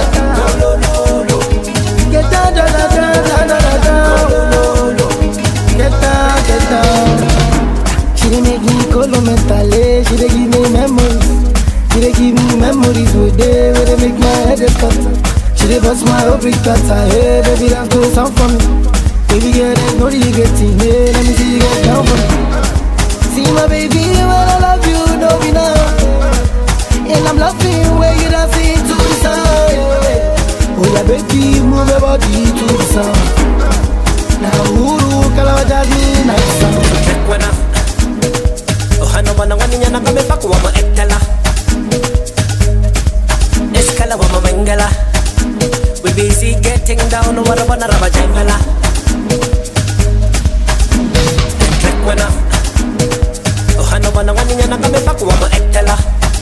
Get down, down, down, down, down, down. Get down, get down. She dey make me colo mentally. She dey give me memories. She dey give me memories with day where they make my head cut. She dey bust my whole brick cut. Hey, baby, dance to the sound for me. Baby, girl, there's no regretting. Hey, let me see you get down for me. See my baby, when I love you, know me now. And I'm loving where you dancing to the sound. Oh yeah, baby, move your body to the sound. Now, Uru, Kalawajadi, nice sound. Oh, Hano, Wanawaniana, come back, Wama Ekala. Eskala, Wama Mangala. We busy getting down, Wana Wana Raba Jangala. Trekwana. Oh, Hano, Wanawaniana, come back, Wama Ekala.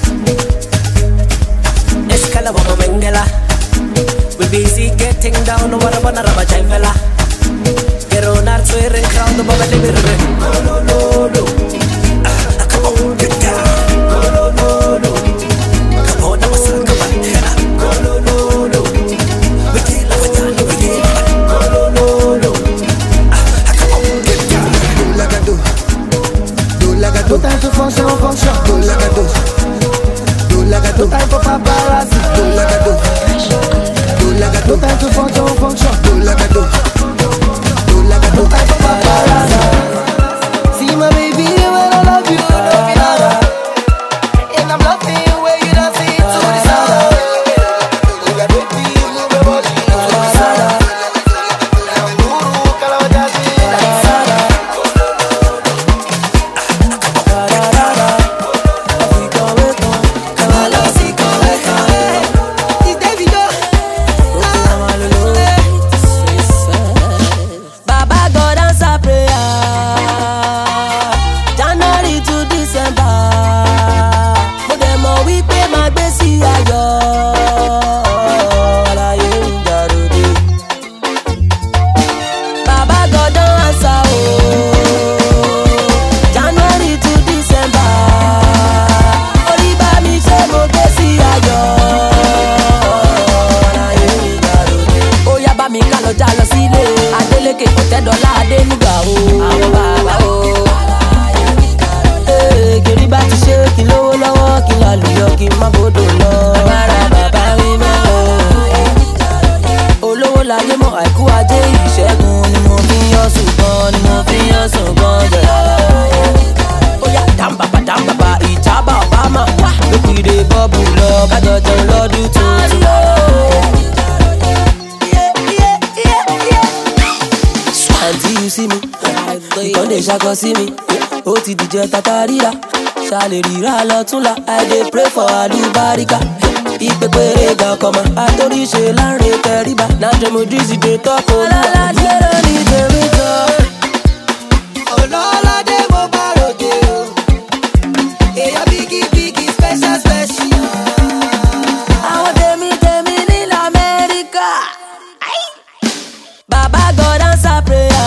Eskala, Wama Mangala. We busy getting down, Wana Wana Raba Jangala. Get on our swearing crown, the Baba Liberty. No, no, no, no. Come on, get down. No, no, no, no. Come on, I'm a son, come on. No, no, no, no. We can't love it, we can't. No, no, no, no. Come on, get down. Do like I do. Do like I do. No time to function, function. Do like I do. Do like I do. No time for paparazzi. Do like I do. Do like I do. No time to function, function. Do like I do. No time for paparazzi. See my baby, when I love you, know me now. And I'm loving where you dancing to the sound. Oh yeah, baby, move your body to the sound. Now, Guru, Kalawajadi, nice sound. Ṣàkọ sí mi, ó ti dìjọ tata ríra, ṣàlè ríra lọ́túnla, I dey pray for àlùbáríkà. Ìpèpèrè gan kọ̀mọ̀, àtòríṣe láńre tẹríba, nájọ mo drizzy dé tọ́kọ olúwa. Ọlọ́ládé ló ní tèmi tán. Ọlọ́ládé mo bá ròde o, èèyàn bíkí bíkí special special. Àwọn tèmi tèmi nílẹ̀ Amẹ́ríkà. Bàbá God answer prayer.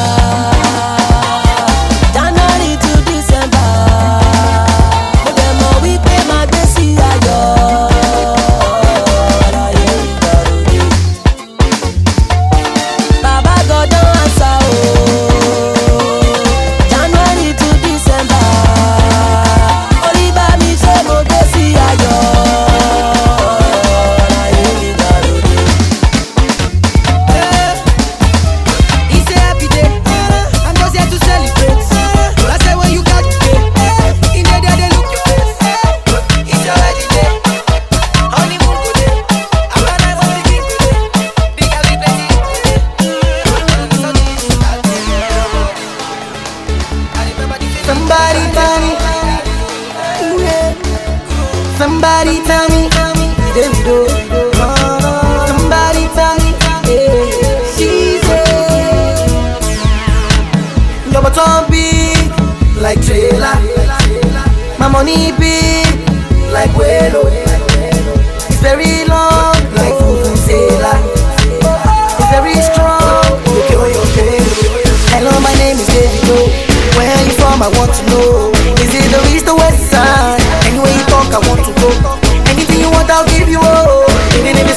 Somebody tell me, Davido. Somebody tell me, hey, she said, your bottom big like trailer, my money big like Welo. It's very long like Fufu Sailor. It's very strong. Okay, okay, okay. Hello, my name is Davido. Where you from? I want to know. Is it the east or west side? Anywhere you talk, I want to go. Anything you want, I'll give you. Oh, even if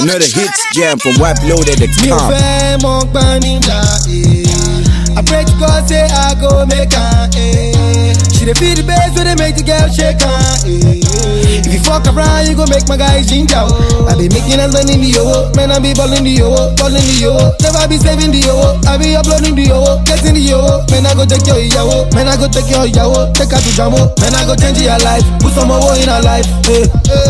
Another hits jam from wipe loaded dot Me com. fẹ́ mọ gbọ́n níjà, eh. I pray to God say I go make her, eh. She dey feel the bass when they make the girl shake her, eh. If you fuck around, you gon' make my guys ginger. I be making us money in the yo, man I be balling the yo, balling the yo. Never be saving the yo, I be uploading the yo, getting the yo. Man I go take your yawo, man I go take your yawo, take her to jamo. Man I go change your life, put some more in her life, eh.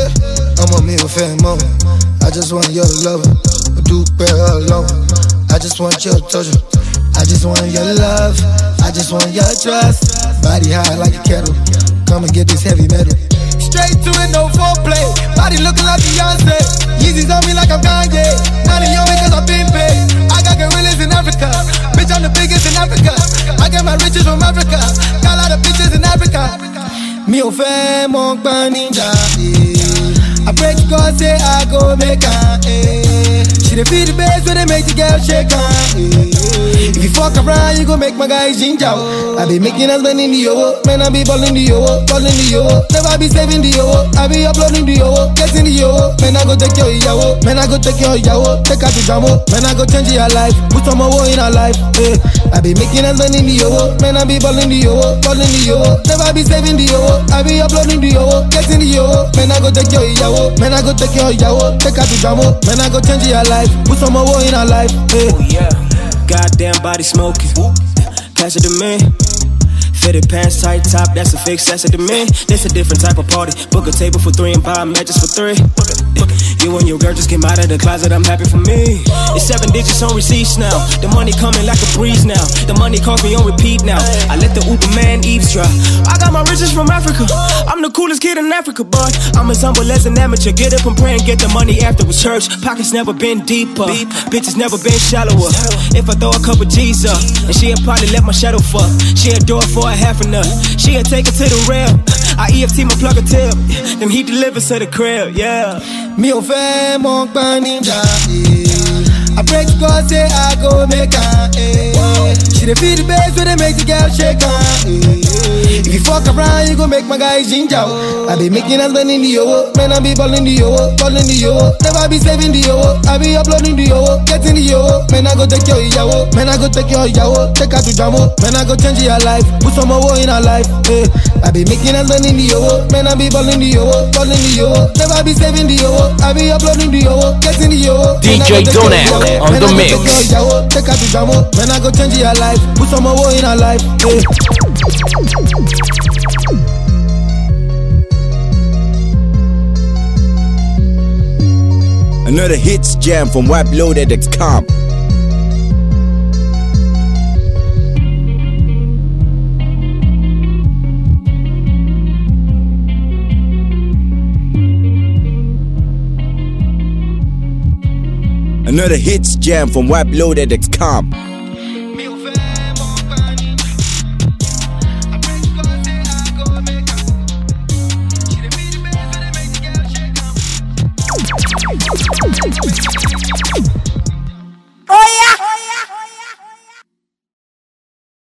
I'm a me fan mom. I just want your love, do better alone. I just want your touch. I just want your love, I just want your trust. Body high like a kettle, come and get this heavy metal. Straight to it, no foreplay. Body looking like Beyonce. Yeezys on me like I'm Kanye. Now they on me cause I've been paid. I got gorillas in Africa. Bitch, I'm the biggest in Africa. I get my riches from Africa. Got a lot of bitches in Africa. Me ò fẹ́ mọ gbọ́n níjà, eh. I pray to God say I go make her, eh. She dey feel the bass when they make the girl shake her, eh. If you fuck around, you gon' make my guys ginger. I be making us money in the yo, man I be balling the yo, balling the yo. Never be saving the yo, I be uploading the yo, getting the yo. Man I go take your yawo, man I go take your yawo, take her to jamo. Man I go change your life, put some more in her life, eh. I be making us money in the yo, man I be balling the yo, balling the yo. Never be saving the yo, I be uploading the yo, getting the yo. Man I go take your yawo, man I go take your yawo, take her to jamo. Man I go change your life, put some more in her life, eh. Oh yeah. Goddamn body smoking. Pass it to me. Fitted pants, tight top, that's a fix, that's it to me. This a different type of party. Book a table for three and buy matches for three. You and your girl just came out of the closet, I'm happy for me. It's seven digits on receipts now. The money coming like a breeze now. The money calls me on repeat now. I let the Uber man eavesdrop. I got my riches from Africa. I'm the coolest kid in Africa, but I'm as humble as an amateur. Get up and pray and get the money afterwards. Church pockets never been deeper. Bitches never been shallower. If I throw a couple G's up, and she'll probably let my shadow fuck. She'll do it for a half a nut. She'll take it to the rail. I E F T my plug a tip. Then he delivers to the crib, yeah. Me ò fẹ́ mọ gbọ́n níjà, eh. I pray to God say I go make her, eh. She dey feel the bass when they make the girl shake her, eh. If you fuck around, you gon' make my guys ginger. I be making us money in the yo, man I be balling the yo, balling the yo. Never be saving the yo, I be uploading the yo, getting the yo. Man I go take your yawo, man I go take your yawo, take her to jamo. Man I go change your life, put some more in her life, eh. I be making us money in the yo, man I be balling the yo, balling the yo. Never be saving the yo, I be uploading the yo, getting the yo. D J Donak on the mix. Take her to jamo, man I go change your life, put some more in her life, eh. Another hits jam from wipe loaded dot com. Another hits jam from wipe loaded dot com.